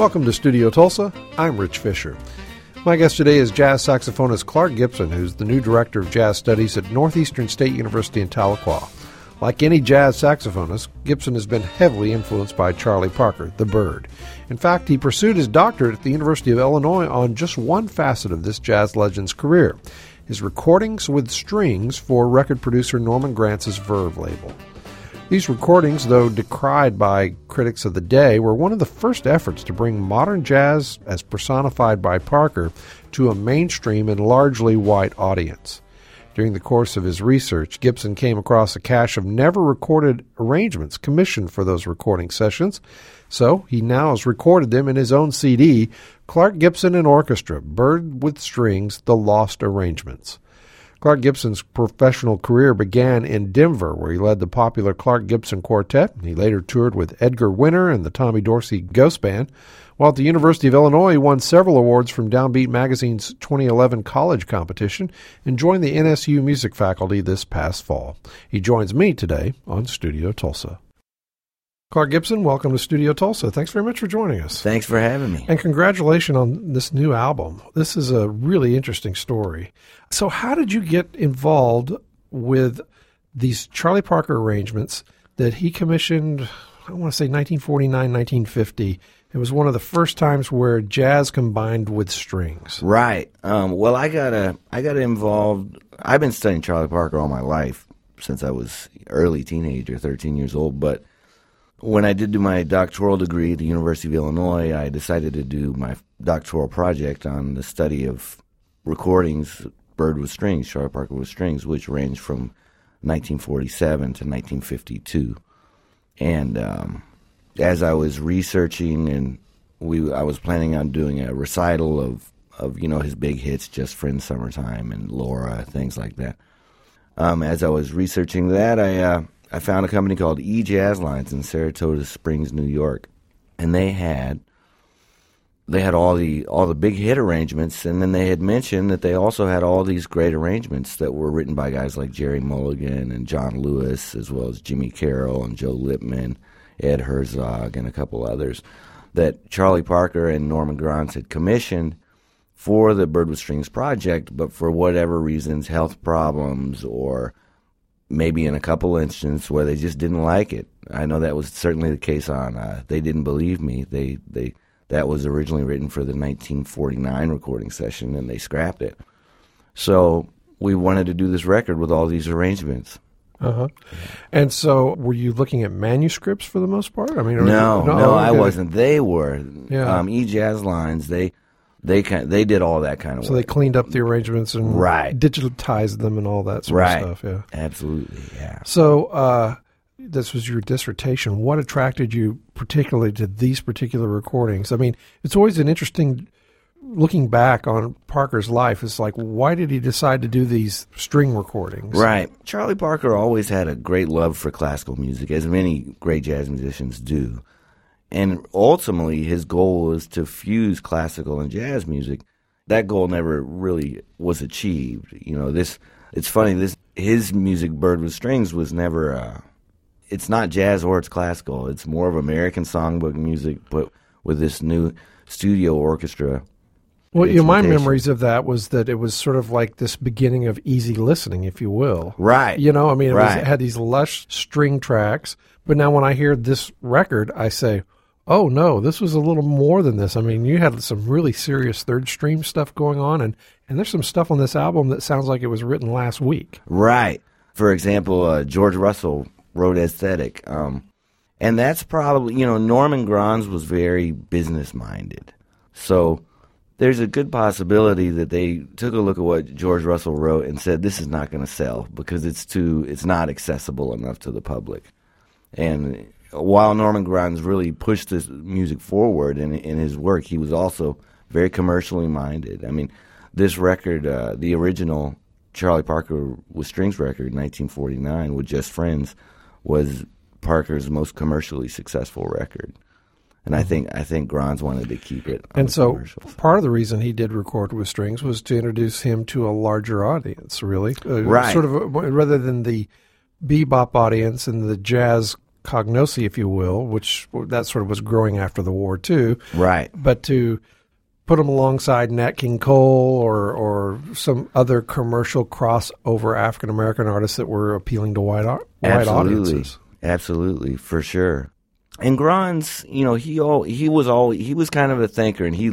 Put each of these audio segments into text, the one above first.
Welcome to Studio Tulsa. I'm Rich Fisher. My guest today is jazz saxophonist Clark Gibson, who's the new director of jazz studies at Northeastern State University in Tahlequah. Like any jazz saxophonist, Gibson has been heavily influenced by Charlie Parker, the Bird. In fact, he pursued his doctorate at the University of Illinois on just one facet of this jazz legend's career, his recordings with strings for record producer Norman Grantz's Verve label. These recordings, though decried by critics of the day, were one of the first efforts to bring modern jazz, as personified by Parker, to a mainstream and largely white audience. During the course of his research, Gibson came across a cache of never-recorded arrangements commissioned for those recording sessions, so he now has recorded them in his own CD, Clark Gibson and Orchestra, Bird with Strings, The Lost Arrangements. Clark Gibson's professional career began in Denver, where he led the popular Clark Gibson Quartet. He later toured with Edgar Winter and the Tommy Dorsey Ghost Band. While at the University of Illinois, he won several awards from Downbeat Magazine's 2011 college competition and joined the NSU music faculty this past fall. He joins me today on Studio Tulsa. Clark Gibson, welcome to Studio Tulsa. Thanks very much for joining us. Thanks for having me. And congratulations on this new album. This is a really interesting story. So how did you get involved with these Charlie Parker arrangements that he commissioned, I want to say 1949, 1950? It was one of the first times where jazz combined with strings. Right. Well, I got involved. I've been studying Charlie Parker all my life since I was early teenager, 13 years old, but when I did do my doctoral degree at the University of Illinois, I decided to do my doctoral project on the study of recordings, Bird with Strings, Charlie Parker with Strings, which ranged from 1947 to 1952. And as I was researching, and I was planning on doing a recital of his big hits, Just Friends, Summertime, and Laura, things like that. As I was researching that, I found a company called E-Jazz Lines in Saratoga Springs, New York, and they had all the big hit arrangements, and then they had mentioned that they also had all these great arrangements that were written by guys like Jerry Mulligan and John Lewis, as well as Jimmy Carroll and Joe Lippman, Ed Herzog, and a couple others that Charlie Parker and Norman Granz had commissioned for the Bird with Strings project, but for whatever reasons, health problems or maybe in a couple instances where they just didn't like it. I know that was certainly the case on They Didn't Believe Me. That was originally written for the 1949 recording session, and they scrapped it. So we wanted to do this record with all these arrangements. Uh-huh. And so were you looking at manuscripts for the most part? I mean, No, okay. I wasn't. They were. Yeah. E-Jazz Lines, they did all that kind of work. So they cleaned up the arrangements and digitized them and all that sort of stuff. Yeah, absolutely. Yeah. So this was your dissertation. What attracted you particularly to these particular recordings? I mean, it's always an interesting looking back on Parker's life. It's like, why did he decide to do these string recordings? Right. Charlie Parker always had a great love for classical music, as many great jazz musicians do. And ultimately, his goal was to fuse classical and jazz music. That goal never really was achieved. It's funny, his music, Bird with Strings, was never, it's not jazz or it's classical. It's more of American songbook music, but with this new studio orchestra. Well, my memories of that was that it was sort of like this beginning of easy listening, if you will. Right. It had these lush string tracks, but now when I hear this record, I say, oh, no, this was a little more than this. I mean, you had some really serious third stream stuff going on, and there's some stuff on this album that sounds like it was written last week. Right. For example, George Russell wrote Aesthetic. And that's probably, Norman Granz was very business-minded. So there's a good possibility that they took a look at what George Russell wrote and said, this is not going to sell because it's not accessible enough to the public. And while Norman Granz really pushed this music forward in his work, he was also very commercially minded. I mean, this record, the original Charlie Parker with Strings record, 1949, with Just Friends, was Parker's most commercially successful record. And I think Granz wanted to keep it on And so commercials. Part of the reason he did record with strings was to introduce him to a larger audience, really. Right. Sort of rather than the bebop audience and the jazz cognosi, if you will, which that sort of was growing after the war too. Right. But to put them alongside Nat King Cole or some other commercial crossover African American artists that were appealing to white audiences. Absolutely, for sure. And Gronz, he was kind of a thinker, and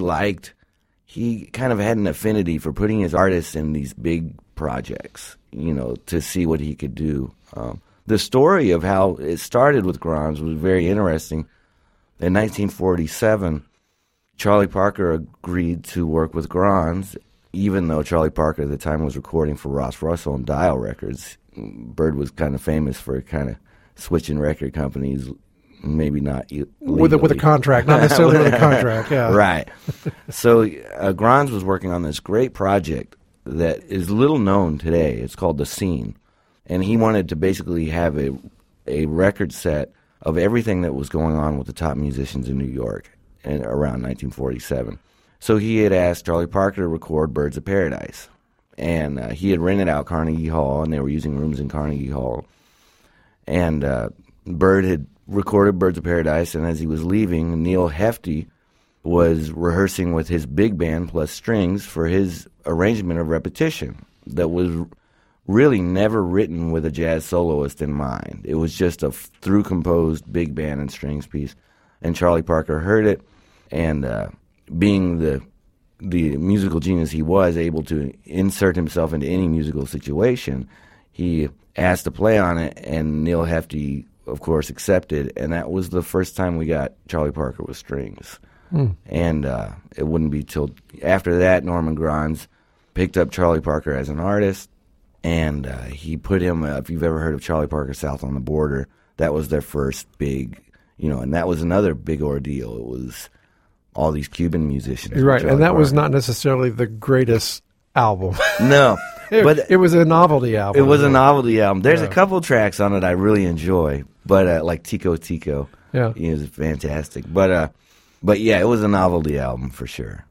he kind of had an affinity for putting his artists in these big projects, to see what he could do. The story of how it started with Gronz was very interesting. In 1947, Charlie Parker agreed to work with Gronz, even though Charlie Parker at the time was recording for Ross Russell and Dial Records. Bird was kind of famous for kind of switching record companies, maybe not with a contract, not necessarily with a contract. Yeah, right. So Gronz was working on this great project that is little known today. It's called The Scene, and he wanted to basically have a record set of everything that was going on with the top musicians in New York around 1947. So he had asked Charlie Parker to record Birds of Paradise. And he had rented out Carnegie Hall, and they were using rooms in Carnegie Hall. And Bird had recorded Birds of Paradise, and as he was leaving, Neil Hefti was rehearsing with his big band plus strings for his arrangement of Repetition that was really never written with a jazz soloist in mind. It was just a through-composed big band and strings piece. And Charlie Parker heard it, and being the musical genius he was, able to insert himself into any musical situation, he asked to play on it, and Neil Hefti, of course, accepted, and that was the first time we got Charlie Parker with strings. And it wouldn't be till after that Norman Gronz picked up Charlie Parker as an artist, and he put him, if you've ever heard of Charlie Parker South on the Border, that was their first big, and that was another big ordeal. It was all these Cuban musicians. Right, and that was not necessarily the greatest album. No. But it was a novelty album. It was a novelty album. There's a couple tracks on it I really enjoy, but like Tico Tico is fantastic. But yeah, it was a novelty album for sure.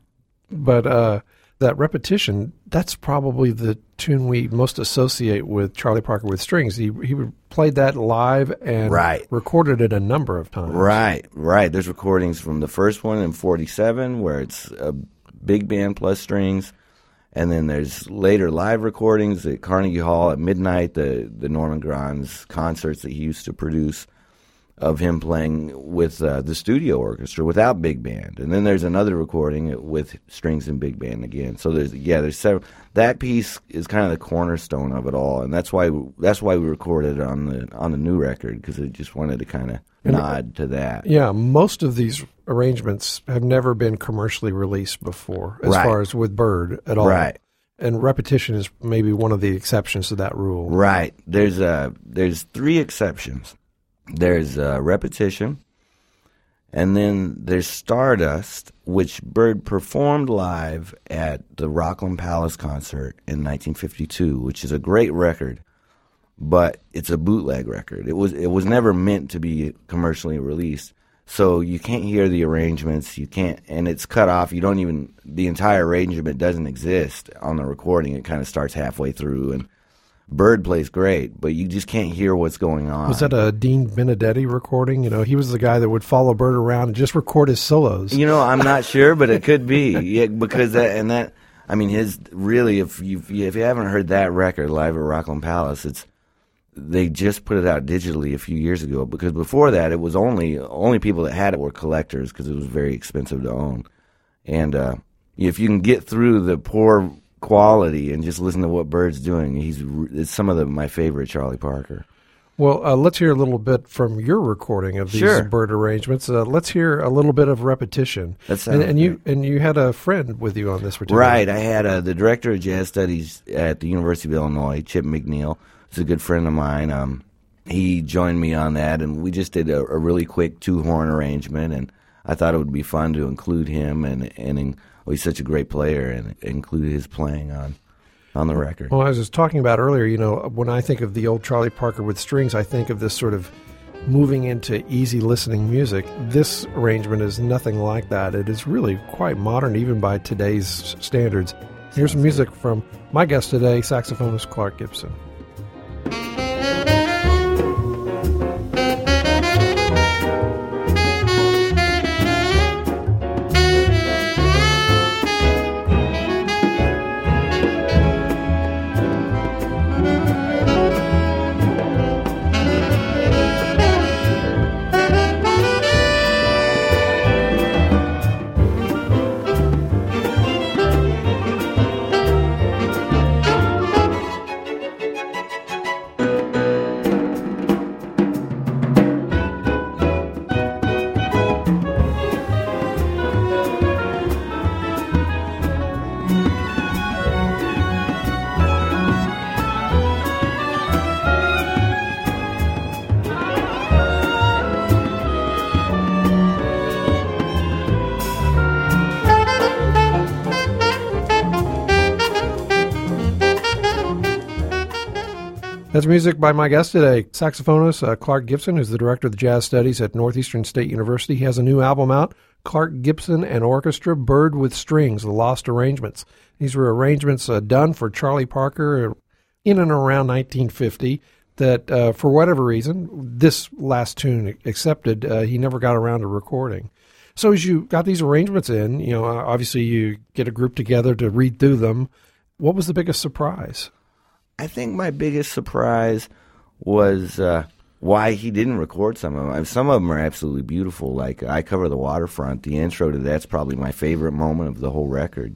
But that Repetition, that's probably the tune we most associate with Charlie Parker with strings. He played that live and recorded it a number of times. Right. There's recordings from the first one in 47 where it's a big band plus strings. And then there's later live recordings at Carnegie Hall at midnight, the Norman Gronz concerts that he used to produce of him playing with the studio orchestra without big band. And then there's another recording with strings and big band again. So there's several. That piece is kind of the cornerstone of it all, and that's why we recorded it on the new record, because it just wanted to kind of nod to that. Yeah, most of these arrangements have never been commercially released before, as far as with Bird at all. Right. And Repetition is maybe one of the exceptions to that rule. Right. There's three exceptions. There's Repetition, and then there's Stardust, which Bird performed live at the Rockland Palace concert in 1952, which is a great record, but it's a bootleg record. It was never meant to be commercially released, so you can't hear the arrangements. You can't, and it's cut off. The entire arrangement doesn't exist on the recording. It kind of starts halfway through, and Bird plays great, but you just can't hear what's going on. Was that a Dean Benedetti recording? He was the guy that would follow Bird around and just record his solos. I'm not sure, but it could be. Yeah, because if you haven't heard that record live at Rockland Palace, they just put it out digitally a few years ago, because before that it was only people that had it were collectors, because it was very expensive to own. And if you can get through the poor quality and just listen to what Bird's doing, it's some of my favorite Charlie Parker. Well, let's hear a little bit from your recording of these Bird arrangements. Let's hear a little bit of Repetition. And you had a friend with you on this particular. Right, I had the director of jazz studies at the University of Illinois, Chip McNeil. He's a good friend of mine. He joined me on that, and we just did a really quick two-horn arrangement, and I thought it would be fun to include him and he's such a great player, and include his playing on the record. Well, as I was talking about earlier, when I think of the old Charlie Parker with strings, I think of this sort of moving into easy listening music. This arrangement is nothing like that. It is really quite modern, even by today's standards. Here's some music from my guest today, saxophonist Clark Gibson. That's music by my guest today, saxophonist Clark Gibson, who's the director of the jazz studies at Northeastern State University. He has a new album out, Clark Gibson and Orchestra, Bird with Strings, The Lost Arrangements. These were arrangements done for Charlie Parker in and around 1950 that, for whatever reason, this last tune accepted, he never got around to recording. So as you got these arrangements in, obviously you get a group together to read through them. What was the biggest surprise? I think my biggest surprise was why he didn't record some of them. Some of them are absolutely beautiful. Like I Cover the Waterfront. The intro to that's probably my favorite moment of the whole record.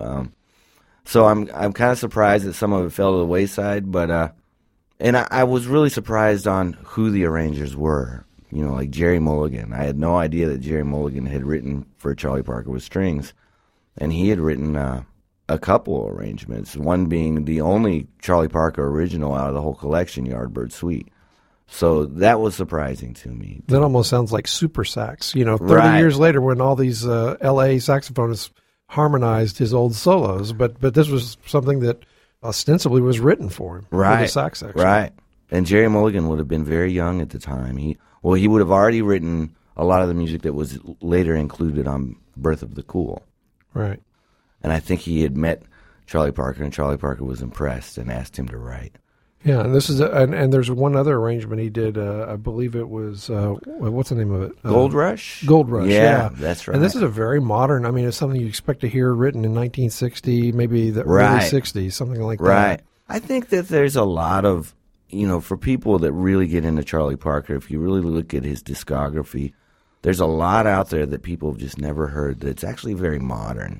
So I'm kind of surprised that some of it fell to the wayside. But and I was really surprised on who the arrangers were. Like Jerry Mulligan. I had no idea that Jerry Mulligan had written for Charlie Parker with Strings, and he had written a couple arrangements, one being the only Charlie Parker original out of the whole collection, Yardbird Suite. So that was surprising to me. That almost sounds like super sax. 30 Right. years later when all these L.A. saxophonists harmonized his old solos, but this was something that ostensibly was written for him. Right. For the sax section. Right. And Jerry Mulligan would have been very young at the time. He would have already written a lot of the music that was later included on Birth of the Cool. Right. And I think he had met Charlie Parker, and Charlie Parker was impressed and asked him to write. Yeah, and this is and there's one other arrangement he did. I believe it was what's the name of it? Gold Rush. Gold Rush. Yeah, that's right. And this is a very modern. I mean, it's something you expect to hear written in 1960, maybe the early 60s, something like that. Right. I think that there's a lot of for people that really get into Charlie Parker. If you really look at his discography, there's a lot out there that people have just never heard. That's actually very modern.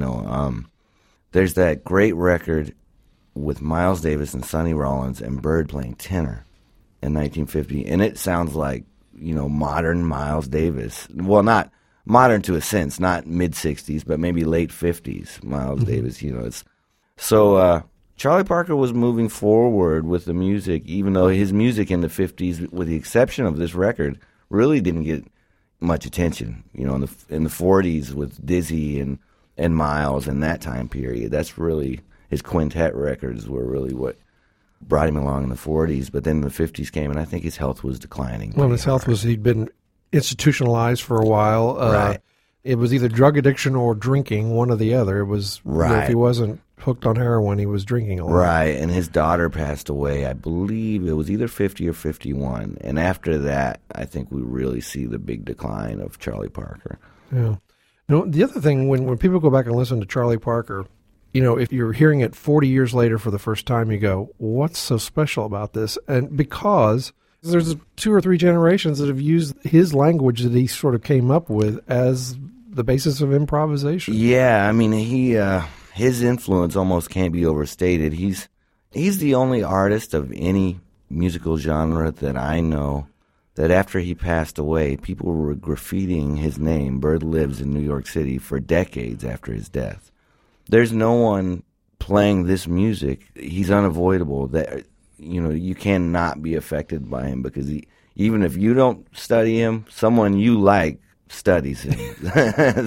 There's that great record with Miles Davis and Sonny Rollins and Bird playing tenor in 1950, and it sounds like modern Miles Davis. Well, not modern to a sense, not mid 60s, but maybe late 50s Miles Davis. It's so Charlie Parker was moving forward with the music, even though his music in the 50s, with the exception of this record, really didn't get much attention. In the 40s with Dizzy and Miles in that time period. That's really, his quintet records were really what brought him along in the 40s. But then the 50s came, and I think his health was declining. Well, his health was, he'd been institutionalized for a while. Right. It was either drug addiction or drinking, one or the other. It was, right. If he wasn't hooked on heroin, he was drinking a lot. Right, and his daughter passed away, I believe it was either 50 or 51. And after that, I think we really see the big decline of Charlie Parker. Yeah. The other thing, when people go back and listen to Charlie Parker, if you're hearing it 40 years later for the first time, you go, what's so special about this? And because there's 2 or 3 generations that have used his language that he sort of came up with as the basis of improvisation. Yeah, I mean, his influence almost can't be overstated. He's the only artist of any musical genre that I know that after he passed away, people were graffitiing his name, Bird Lives in New York City, for decades after his death. There's no one playing this music. He's unavoidable. That you cannot be affected by him because even if you don't study him, someone you like studies him.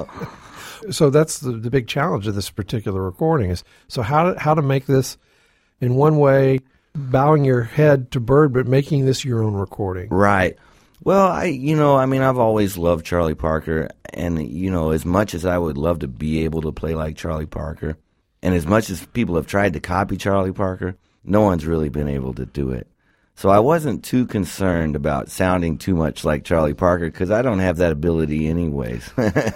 So that's the big challenge of this particular recording is how to make this in one way bowing your head to Bird but making this your own recording. Right. Well, I've always loved Charlie Parker, and as much as I would love to be able to play like Charlie Parker, and as much as people have tried to copy Charlie Parker, no one's really been able to do it. So I wasn't too concerned about sounding too much like Charlie Parker because I don't have that ability anyways.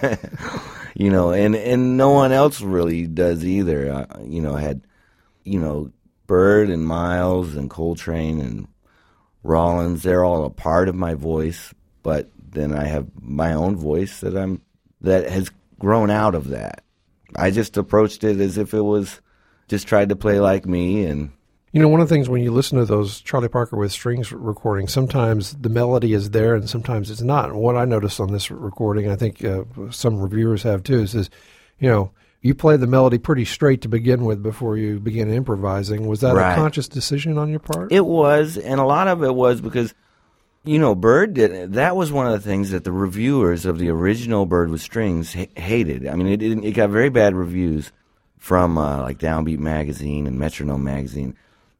And no one else really does either. I had Bird and Miles and Coltrane and Rollins, they're all a part of my voice, but then I have my own voice that has grown out of that. I just approached it as if it was just tried to play like me. And one of the things when you listen to those Charlie Parker with Strings recordings, sometimes the melody is there and sometimes it's not. And what I noticed on this recording, I think some reviewers have too, is you play the melody pretty straight to begin with before you begin improvising. Was that right. a conscious decision on your part? It was, and a lot of it was because, Bird did. That was one of the things that the reviewers of the original Bird with Strings hated. I mean, it got very bad reviews from like Downbeat Magazine and Metronome Magazine.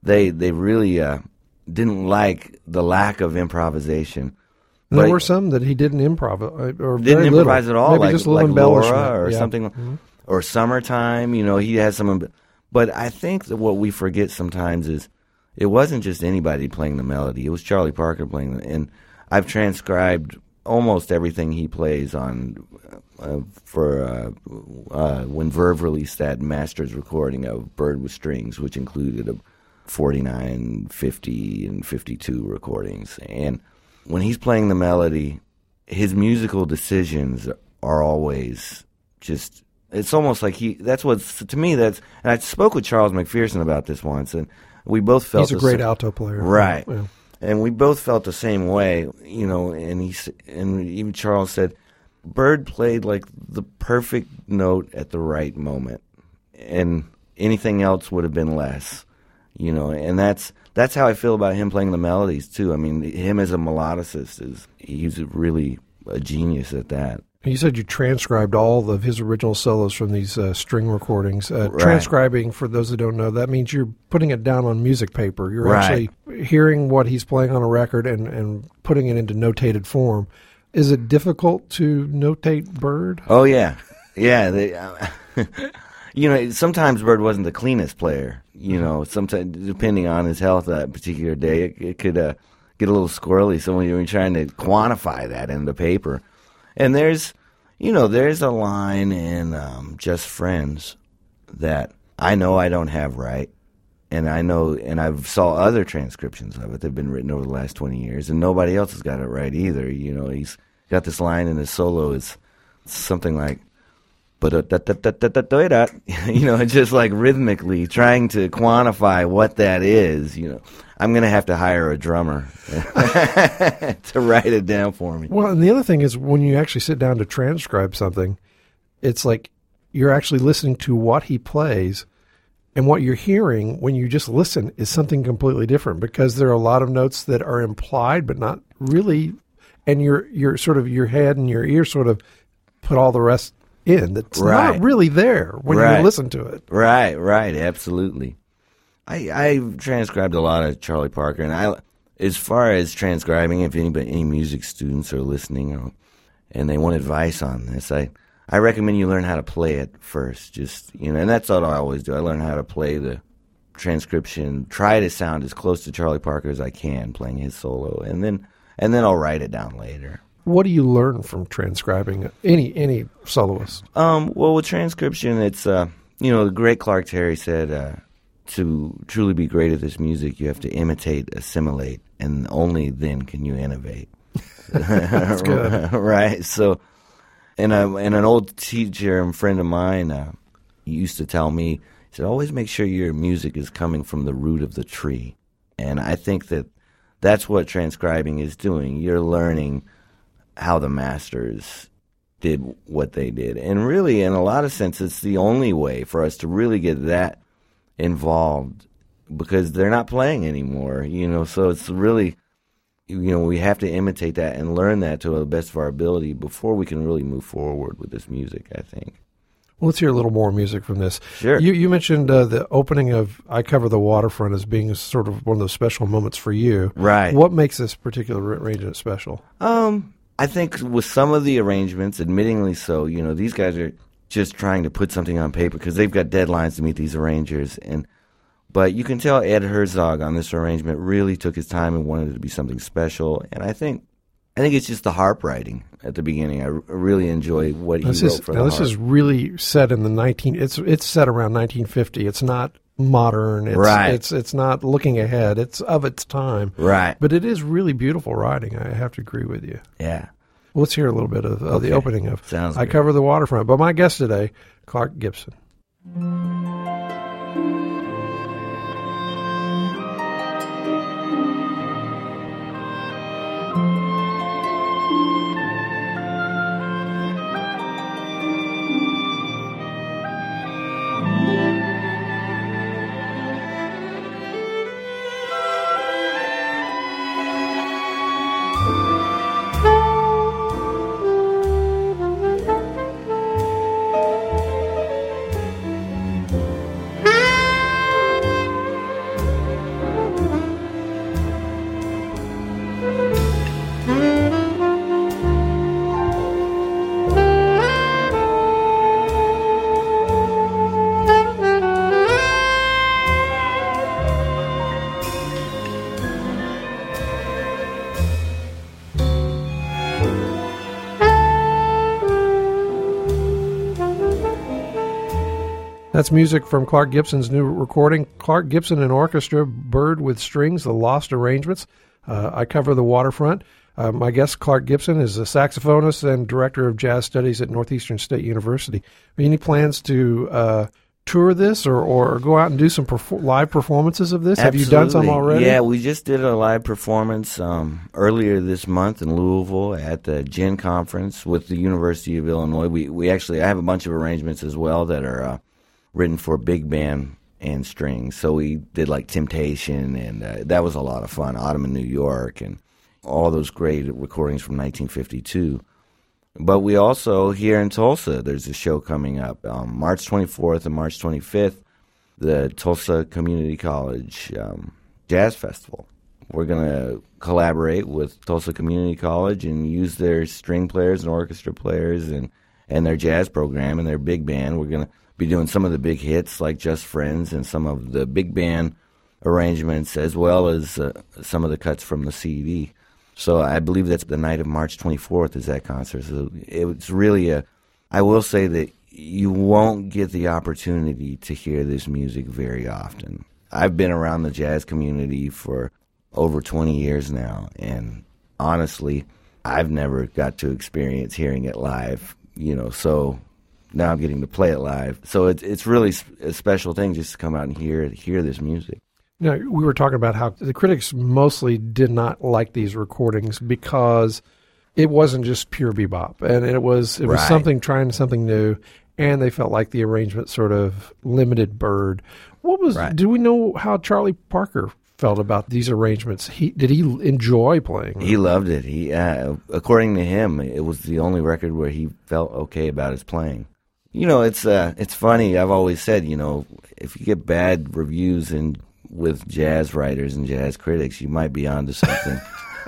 they really didn't like the lack of improvisation. There were some that he didn't improv or didn't very improvise little. at all, Maybe like just a little Laura or yeah. something, Mm-hmm. or Summertime. He had some. But I think that what we forget sometimes is it wasn't just anybody playing the melody. It was Charlie Parker playing and I've transcribed almost everything he plays on for when Verve released that master's recording of Bird with Strings, which included 49, 50, and 52 recordings. And when he's playing the melody, his musical decisions are always just, it's almost like to me, and I spoke with Charles McPherson about this once, and we both felt he's a great alto player. Right. Yeah. And we both felt the same way, and even Charles said, Bird played like the perfect note at the right moment, and anything else would have been less, and that's how I feel about him playing the melodies too. I mean, him as a melodicist he's really a genius at that. You said you transcribed all of his original solos from these string recordings. Right. Transcribing, for those that don't know, that means you're putting it down on music paper. You're Right. actually hearing what he's playing on a record and putting it into notated form. Is it difficult to notate Bird? Oh, yeah. Yeah. Sometimes Bird wasn't the cleanest player. Sometimes, depending on his health that particular day, it could get a little squirrely. So when you're trying to quantify that in the paper. And there's a line in Just Friends that I know I don't have right, and I've saw other transcriptions of it that have been written over the last 20 years, and nobody else has got it right either. He's got this line in his solo is something like, just like rhythmically trying to quantify what that is. I'm going to have to hire a drummer to write it down for me. Well, and the other thing is when you actually sit down to transcribe something, it's like you're actually listening to what he plays, and what you're hearing when you just listen is something completely different, because there are a lot of notes that are implied but not really, and your sort of your head and your ear sort of put all the rest in that's Right. not really there when Right. you listen to it. Right, absolutely. I transcribed a lot of Charlie Parker, and as far as transcribing, if any music students are listening and they want advice on this, I recommend you learn how to play it first. And that's what I always do. I learn how to play the transcription, try to sound as close to Charlie Parker as I can playing his solo, and then I'll write it down later. What do you learn from transcribing any soloist? Well, with transcription, it's the great Clark Terry said, to truly be great at this music, you have to imitate, assimilate, and only then can you innovate. That's good. Right. So, and an old teacher and friend of mine used to tell me, he said, always make sure your music is coming from the root of the tree. And I think that's what transcribing is doing. You're learning how the masters did what they did. And really, in a lot of sense, it's the only way for us to really get that involved, because they're not playing anymore, so it's really, we have to imitate that and learn that to the best of our ability before we can really move forward with this music, I think. Well, let's hear a little more music from this. Sure. You mentioned the opening of I Cover the Waterfront as being sort of one of those special moments for you. Right. What makes this particular arrangement special? I think with some of the arrangements, admittingly so, these guys are just trying to put something on paper because they've got deadlines to meet these arrangers. But you can tell Ed Herzog on this arrangement really took his time and wanted it to be something special. And I think it's just the harp writing at the beginning. I really enjoy what he wrote for the harp. This is really set in the it's set around 1950. It's not modern. Right. It's not looking ahead. It's of its time. Right. But it is really beautiful writing. I have to agree with you. Yeah. Well, let's hear a little bit of the opening of Sounds I good. Cover the Waterfront. But my guest today, Clark Gibson. That's music from Clark Gibson's new recording, Clark Gibson and Orchestra, Bird with Strings, The Lost Arrangements. I cover the waterfront. My guest, Clark Gibson, is a saxophonist and director of jazz studies at Northeastern State University. Any plans to tour this or go out and do some live performances of this? Absolutely. Have you done some already? Yeah, we just did a live performance earlier this month in Louisville at the GEN conference with the University of Illinois. We actually, I have a bunch of arrangements as well that are written for big band and strings. So we did like Temptation, and that was a lot of fun. Autumn in New York, and all those great recordings from 1952. But we also, here in Tulsa, there's a show coming up March 24th and March 25th, the Tulsa Community College Jazz Festival. We're going to collaborate with Tulsa Community College and use their string players and orchestra players and their jazz program and their big band. We're going to be doing some of the big hits like Just Friends and some of the big band arrangements, as well as some of the cuts from the CD. So I believe that's the night of March 24th is that concert. So it's really I will say that you won't get the opportunity to hear this music very often. I've been around the jazz community for over 20 years now, and honestly, I've never got to experience hearing it live, so now I'm getting to play it live. So it's really a special thing just to come out and hear this music. Now, we were talking about how the critics mostly did not like these recordings because it wasn't just pure bebop, and it was Right. trying something new, and they felt like the arrangement sort of limited Bird. Right. Do we know how Charlie Parker felt about these arrangements? Did he enjoy playing them? He loved it. He, according to him, it was the only record where he felt okay about his playing. It's funny. I've always said, if you get bad reviews with jazz writers and jazz critics, you might be onto something.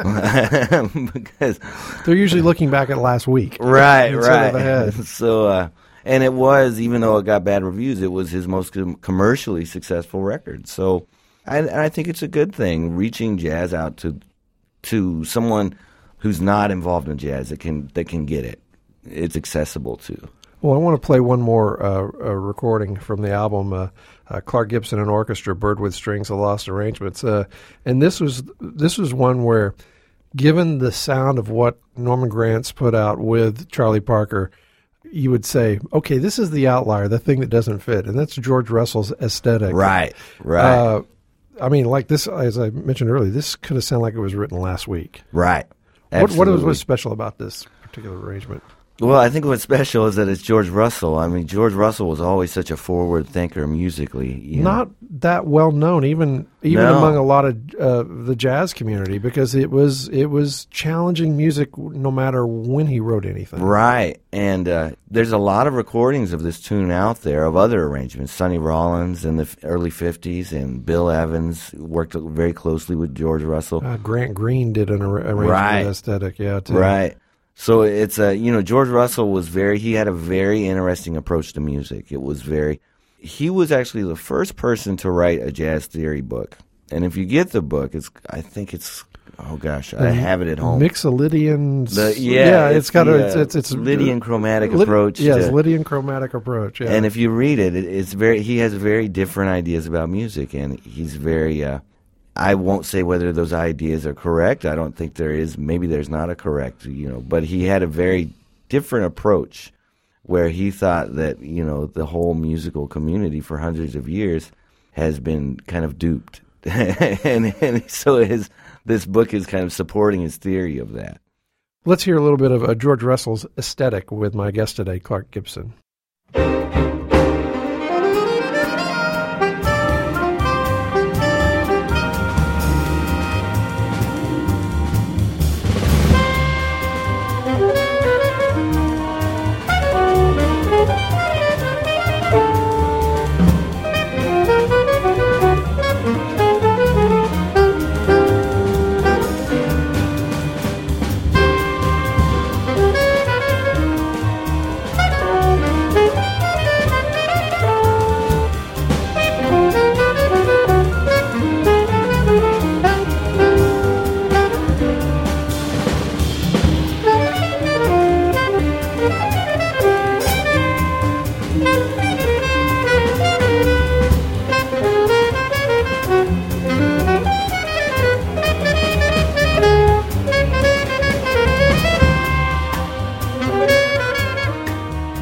Because They're usually looking back at last week. right. Instead of ahead. So, and it was, even though it got bad reviews, it was his most commercially successful record. So, I think it's a good thing, reaching jazz out to someone who's not involved in jazz that can get it. It's accessible to. Well, I want to play one more recording from the album, Clark Gibson and Orchestra, Bird with Strings, The Lost Arrangements. And this was one where, given the sound of what Norman Granz put out with Charlie Parker, you would say, okay, this is the outlier, the thing that doesn't fit, and that's George Russell's aesthetic. Right. Like this, as I mentioned earlier, this could have sounded like it was written last week. Right. What was special about this particular arrangement? Well, I think what's special is that it's George Russell. I mean, George Russell was always such a forward thinker musically. Not that well known, even No. among a lot of the jazz community, because it was challenging music no matter when he wrote anything. Right. And there's a lot of recordings of this tune out there of other arrangements. Sonny Rollins in the early 50s and Bill Evans worked very closely with George Russell. Grant Green did an arrangement Right. with aesthetic, yeah, too. Right. So it's George Russell he had a very interesting approach to music. He was actually the first person to write a jazz theory book. And if you get the book, I have it at home. Mixolydian. It's Lydian chromatic approach. Yes, Lydian chromatic approach. Yeah. And if you read it, he has very different ideas about music, and he's very. I won't say whether those ideas are correct. I don't think there is. Maybe there's not a correct, but he had a very different approach where he thought that, the whole musical community for hundreds of years has been kind of duped. and so this book is kind of supporting his theory of that. Let's hear a little bit of George Russell's aesthetic with my guest today, Clark Gibson.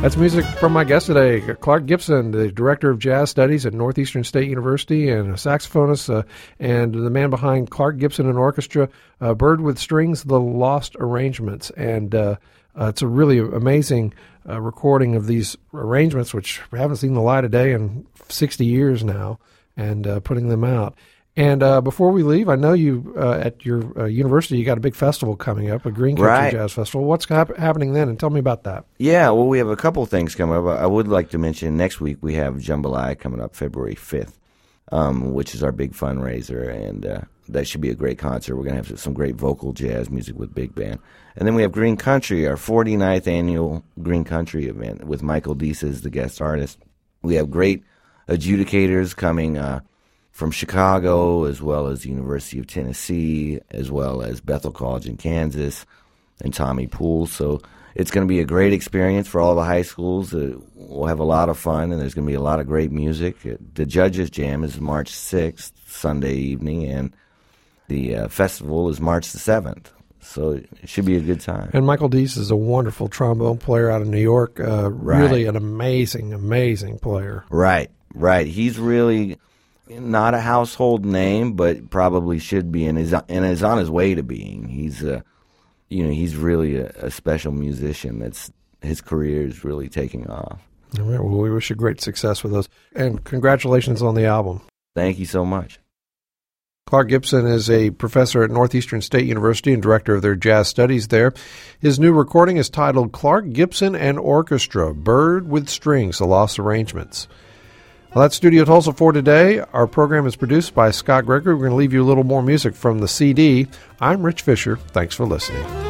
That's music from my guest today, Clark Gibson, the Director of Jazz Studies at Northeastern State University and a saxophonist and the man behind Clark Gibson and Orchestra, Bird with Strings, The Lost Arrangements. And it's a really amazing recording of these arrangements, which haven't seen the light of day in 60 years now, and putting them out. And before we leave, I know you at your university, you got a big festival coming up, a Green Country Jazz Festival. What's happening then? And tell me about that. Yeah, well, we have a couple things coming up. I would like to mention next week we have Jambalaya coming up February 5th, which is our big fundraiser, and that should be a great concert. We're going to have some great vocal jazz music with big band. And then we have Green Country, our 49th annual Green Country event with Michael Deese as the guest artist. We have great adjudicators coming from Chicago, as well as the University of Tennessee, as well as Bethel College in Kansas, and Tommy Poole. So it's going to be a great experience for all the high schools. We'll have a lot of fun, and there's going to be a lot of great music. The Judges Jam is March 6th, Sunday evening, and the festival is March the 7th. So it should be a good time. And Michael Deese is a wonderful trombone player out of New York. Really an amazing, amazing player. Right. He's really not a household name, but probably should be, and is on his way to being. He's he's really a special musician. His career is really taking off. All right, well, we wish you great success with those, and congratulations on the album. Thank you so much. Clark Gibson is a professor at Northeastern State University and director of their jazz studies there. His new recording is titled Clark Gibson and Orchestra, Bird with Strings, The Lost Arrangements. Well, that's Studio Tulsa for today. Our program is produced by Scott Gregory. We're going to leave you a little more music from the CD. I'm Rich Fisher. Thanks for listening.